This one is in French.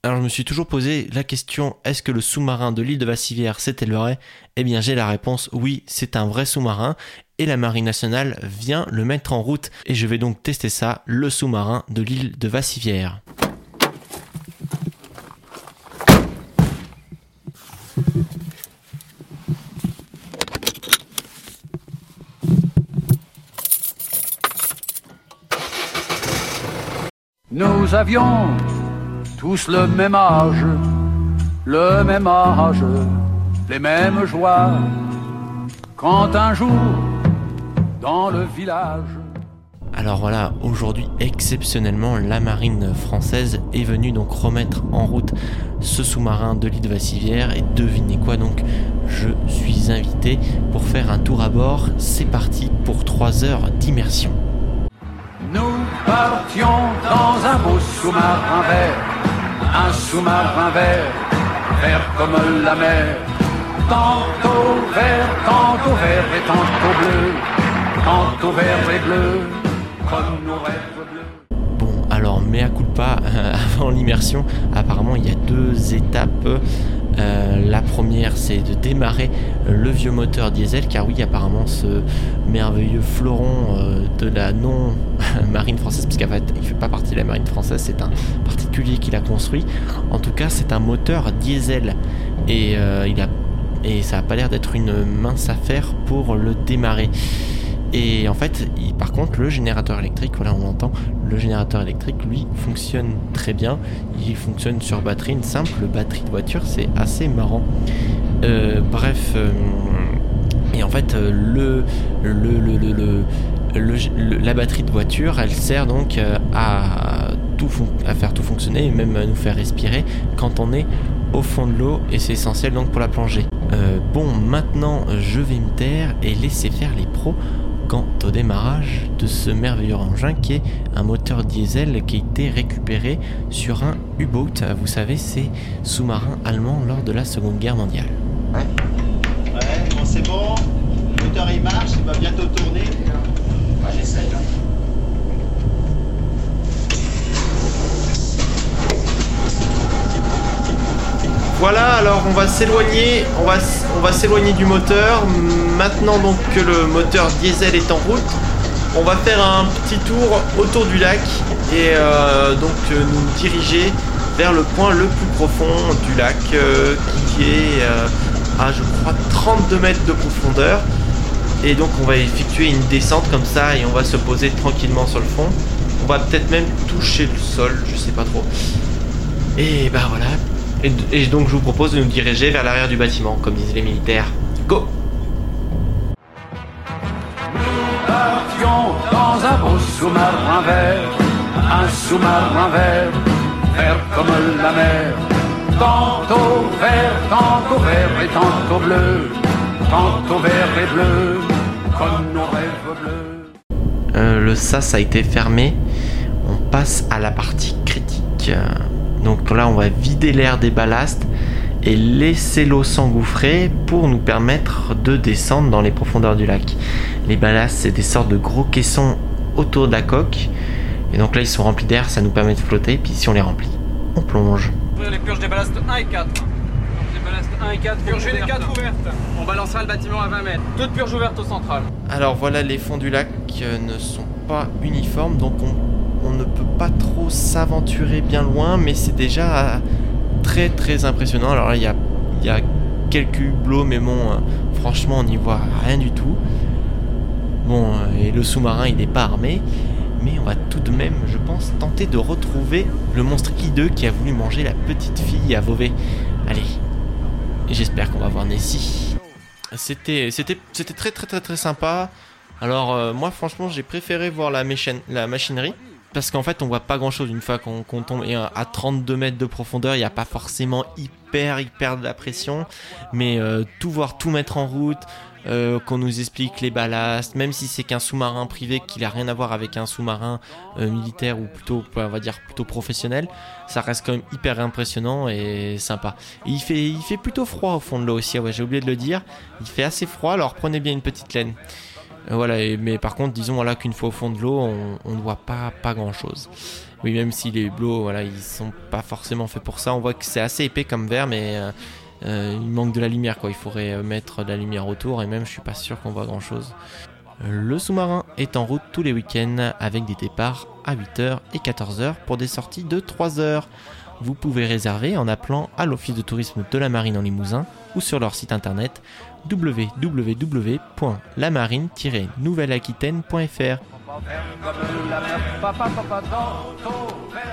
Alors je me suis toujours posé la question, est-ce que le sous-marin de l'île de Vassivière c'était le vrai ? Eh bien j'ai la réponse, oui, c'est un vrai sous-marin et la Marine nationale vient le mettre en route. Et je vais donc tester ça, le sous-marin de l'île de Vassivière. Nous avions tous le même âge, les mêmes joies, quand un jour, dans le village... Alors voilà, aujourd'hui exceptionnellement, la marine française est venue donc remettre en route ce sous-marin de l'île de Vassivière. Et devinez quoi donc, je suis invité pour faire un tour à bord. C'est parti pour 3 heures d'immersion. Nous partions dans un beau sous-marin vert, un sous-marin vert, vert comme la mer, tantôt vert et tantôt bleu, tantôt vert et bleu, comme nos rêves bleus. Bon, alors mea culpa, avant l'immersion, apparemment il y a 2 étapes. La première, c'est de démarrer le vieux moteur diesel, car oui, apparemment ce merveilleux fleuron de la non-marine française, parce qu'en fait il fait pas partie de la marine française, c'est un particulier qui l'a construit. En tout cas, c'est un moteur diesel et ça a pas l'air d'être une mince affaire pour le démarrer. Et en fait, par contre, le générateur électrique, voilà, on l'entend, le générateur électrique, lui, fonctionne très bien. Il fonctionne sur batterie, une simple batterie de voiture, c'est assez marrant. Et en fait, la batterie de voiture, elle sert donc à faire tout fonctionner et même à nous faire respirer quand on est au fond de l'eau, et c'est essentiel donc pour la plongée. Bon, maintenant, je vais me taire et laisser faire les pros quant au démarrage de ce merveilleux engin qui est un moteur diesel qui a été récupéré sur un U-boat. Vous savez, c'est sous-marin allemand lors de la Seconde Guerre mondiale. Ouais, bon, c'est bon. Le moteur il marche, il va bientôt tourner. Ouais, j'essaye. Voilà, alors on va s'éloigner du moteur. Maintenant donc que le moteur diesel est en route, on va faire un petit tour autour du lac et nous diriger vers le point le plus profond du lac qui est à je crois 32 mètres de profondeur. Et donc on va effectuer une descente comme ça et on va se poser tranquillement sur le fond. On va peut-être même toucher le sol, je sais pas trop. Et bah voilà. Et donc je vous propose de nous diriger vers l'arrière du bâtiment, comme disaient les militaires. Go! Nous partions dans un beau sous-marin vert, un sous-marin vert, vert comme la mer, tantôt vert et tantôt bleu, tantôt vert et bleu, comme nos rêves bleus. Le sas a été fermé. On passe à la partie critique. Donc là, on va vider l'air des ballasts et laisser l'eau s'engouffrer pour nous permettre de descendre dans les profondeurs du lac. Les ballasts, c'est des sortes de gros caissons autour de la coque. Et donc là, ils sont remplis d'air, ça nous permet de flotter. Puis si on les remplit, on plonge. Ouvrir les purges des ballasts 1 et 4. Donc les ballasts 1 et 4, purger les 4 ouvertes. On balancera le bâtiment à 20 mètres. Toutes purges ouvertes au central. Alors voilà, les fonds du lac ne sont pas uniformes, donc on ne peut pas trop s'aventurer bien loin, mais c'est déjà très très impressionnant. Alors là, il y a quelques hublots, mais bon, franchement, on n'y voit rien du tout. Bon, et le sous-marin, il n'est pas armé, mais on va tout de même, je pense, tenter de retrouver le monstre hideux qui a voulu manger la petite fille à Beauvais. Allez, j'espère qu'on va voir Nessie. C'était très très très très sympa. Alors moi, franchement, j'ai préféré voir la machinerie. Parce qu'en fait, on voit pas grand chose une fois qu'on tombe. Et à 32 mètres de profondeur, il n'y a pas forcément hyper de la pression. Mais tout mettre en route, qu'on nous explique les ballasts, même si c'est qu'un sous-marin privé qui n'a rien à voir avec un sous-marin militaire ou plutôt, on va dire, plutôt professionnel, ça reste quand même hyper impressionnant et sympa. Et il fait plutôt froid au fond de l'eau aussi, ouais, j'ai oublié de le dire. Il fait assez froid, alors prenez bien une petite laine. Voilà, mais par contre, disons voilà, qu'une fois au fond de l'eau, on ne voit pas grand chose. Oui, même si les hublots, voilà, ils sont pas forcément faits pour ça. On voit que c'est assez épais comme verre, mais il manque de la lumière, quoi. Il faudrait mettre de la lumière autour, et même je suis pas sûr qu'on voit grand chose. Le sous-marin est en route tous les week-ends avec des départs à 8h et 14h pour des sorties de 3h. Vous pouvez réserver en appelant à l'office de tourisme de la Marine en Limousin ou sur leur site internet www.lamarine-nouvelle-aquitaine.fr. Comme la mer, papa, dans ton verre.